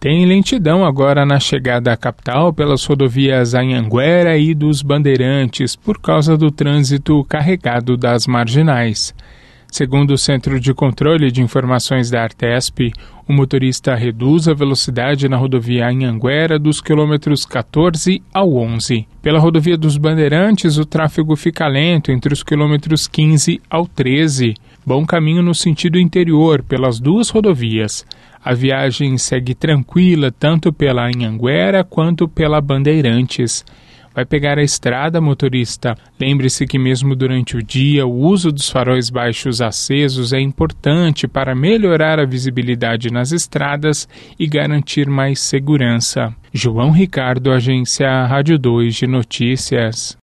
Tem lentidão agora na chegada à capital pelas rodovias Anhanguera e dos Bandeirantes por causa do trânsito carregado das marginais. Segundo o Centro de Controle de Informações da Artesp, o motorista reduz a velocidade na rodovia Anhanguera dos quilômetros 14 ao 11. Pela rodovia dos Bandeirantes, o tráfego fica lento entre os quilômetros 15 ao 13. Bom caminho no sentido interior pelas duas rodovias. A viagem segue tranquila tanto pela Anhanguera quanto pela Bandeirantes. Vai pegar a estrada, motorista? Lembre-se que mesmo durante o dia, o uso dos faróis baixos acesos é importante para melhorar a visibilidade nas estradas e garantir mais segurança. João Ricardo, Agência Rádio 2 de Notícias.